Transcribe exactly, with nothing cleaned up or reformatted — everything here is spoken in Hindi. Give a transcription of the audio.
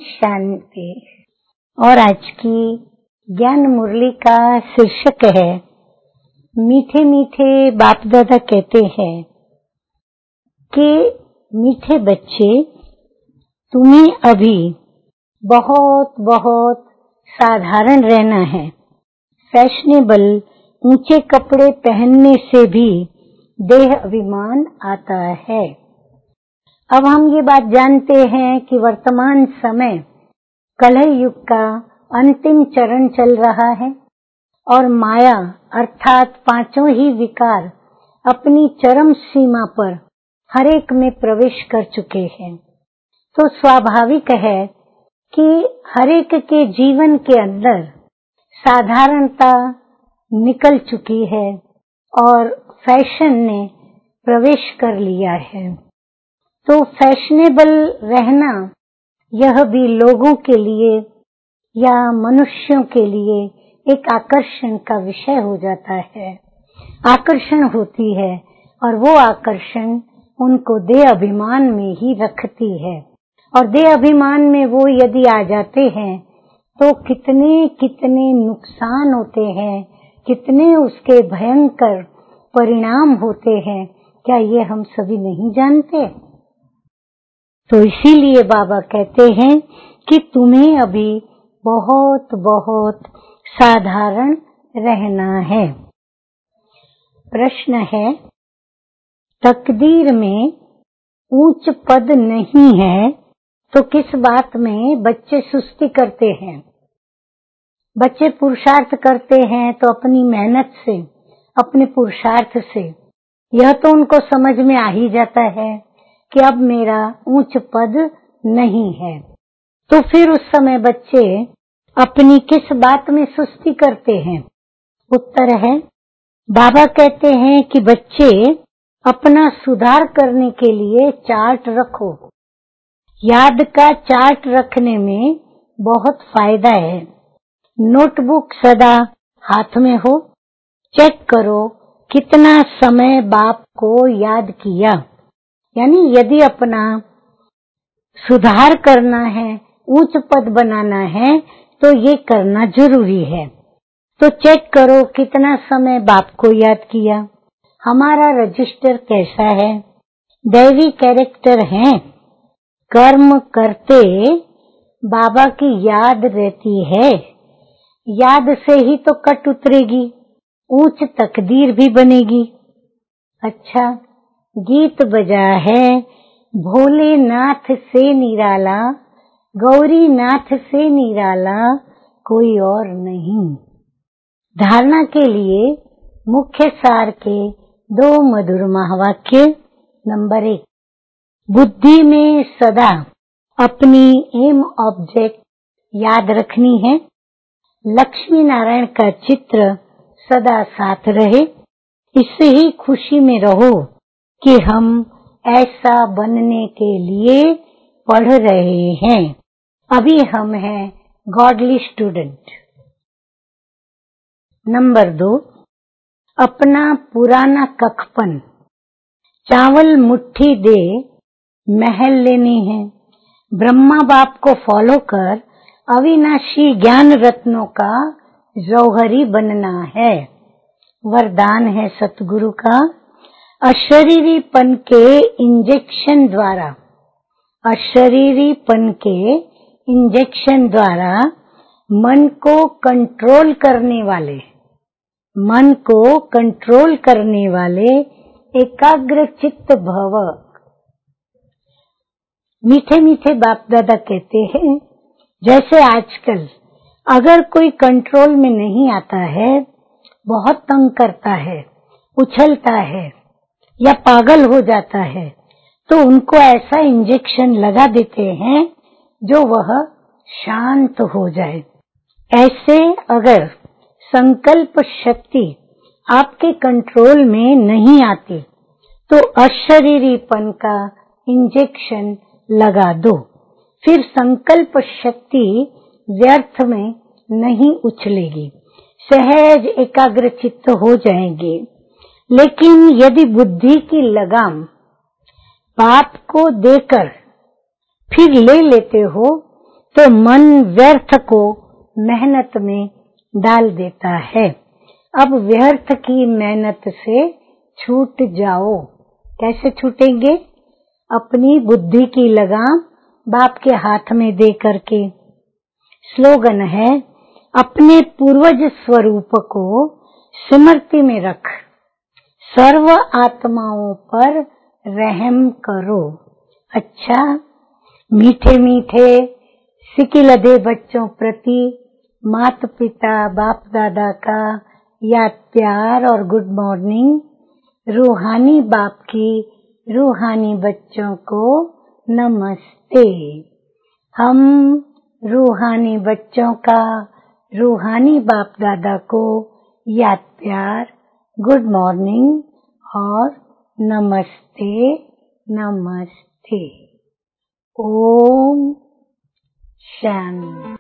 शांति। और आज की ज्ञान मुरली का शीर्षक है मीठे मीठे बाप दादा कहते हैं कि मीठे बच्चे, तुम्हें अभी बहुत बहुत साधारण रहना है। फैशनेबल ऊंचे कपड़े पहनने से भी देह अभिमान आता है। अब हम ये बात जानते हैं कि वर्तमान समय कलह युग का अंतिम चरण चल रहा है और माया अर्थात पांचों ही विकार अपनी चरम सीमा पर हर एक में प्रवेश कर चुके हैं। तो स्वाभाविक है कि हर एक के जीवन के अंदर साधारणता निकल चुकी है और फैशन ने प्रवेश कर लिया है। तो फैशनेबल रहना यह भी लोगों के लिए या मनुष्यों के लिए एक आकर्षण का विषय हो जाता है, आकर्षण होती है और वो आकर्षण उनको देह अभिमान में ही रखती है। और देह अभिमान में वो यदि आ जाते हैं तो कितने कितने नुकसान होते हैं, कितने उसके भयंकर परिणाम होते हैं, क्या ये हम सभी नहीं जानते? तो इसीलिए बाबा कहते हैं कि तुम्हें अभी बहुत बहुत साधारण रहना है। प्रश्न है, तकदीर में उच्च पद नहीं है तो किस बात में बच्चे सुस्ती करते हैं? बच्चे पुरुषार्थ करते हैं तो अपनी मेहनत से, अपने पुरुषार्थ से। यह तो उनको समझ में आ ही जाता है कि अब मेरा उच्च पद नहीं है। तो फिर उस समय बच्चे अपनी किस बात में सुस्ती करते हैं? उत्तर है, बाबा कहते हैं कि बच्चे अपना सुधार करने के लिए चार्ट रखो। याद का चार्ट रखने में बहुत फायदा है। नोटबुक सदा हाथ में हो, चेक करो कितना समय बाप को याद किया। यानी यदि अपना सुधार करना है, उच्च पद बनाना है तो ये करना जरूरी है। तो चेक करो कितना समय बाप को याद किया। हमारा रजिस्टर कैसा है? दैवी कैरेक्टर है। कर्म करते बाबा की याद रहती है। याद से ही तो कट उतरेगी, ऊंच तकदीर भी बनेगी। अच्छा, गीत बजा है भोलेनाथ से निराला, गौरी नाथ से निराला कोई और नहीं। धारणा के लिए मुख्य सार के दो मधुर महावाक्य। नंबर एक, बुद्धि में सदा अपनी एम ऑब्जेक्ट याद रखनी है। लक्ष्मी नारायण का चित्र सदा साथ रहे। इससे ही खुशी में रहो कि हम ऐसा बनने के लिए पढ़ रहे हैं। अभी हम हैं गॉडली स्टूडेंट। नंबर दो, अपना पुराना कखपन चावल मुट्ठी दे महल लेने हैं। ब्रह्मा बाप को फॉलो कर अविनाशी ज्ञान रत्नों का जौहरी बनना है। वरदान है सतगुरु का, अशरीरीपन के इंजेक्शन द्वारा, अशरीरीपन के इंजेक्शन द्वारा मन को कंट्रोल करने वाले, मन को कंट्रोल करने वाले एकाग्र चित्त भव। मीठे मीठे बाप दादा कहते हैं, जैसे आजकल अगर कोई कंट्रोल में नहीं आता है, बहुत तंग करता है, उछलता है या पागल हो जाता है, तो उनको ऐसा इंजेक्शन लगा देते हैं जो वह शांत हो जाए। ऐसे अगर संकल्प शक्ति आपके कंट्रोल में नहीं आती तो अशरीरीपन का इंजेक्शन लगा दो। फिर संकल्प शक्ति व्यर्थ में नहीं उछलेगी, सहज एकाग्र चित्त हो जाएंगे। लेकिन यदि बुद्धि की लगाम बाप को देकर फिर ले लेते हो तो मन व्यर्थ को मेहनत में डाल देता है। अब व्यर्थ की मेहनत से छूट जाओ। कैसे छूटेंगे? अपनी बुद्धि की लगाम बाप के हाथ में दे करके। स्लोगन है, अपने पूर्वज स्वरूप को स्मृति में रख, सर्व आत्माओं पर रहम करो। अच्छा, मीठे मीठे सिकिलधे बच्चों प्रति माता पिता बाप दादा का याद प्यार और गुड मॉर्निंग। रूहानी बाप की रूहानी बच्चों को नमस्ते। हम रूहानी बच्चों का रूहानी बाप दादा को याद प्यार, गुड मॉर्निंग और नमस्ते नमस्ते। ओम शांति।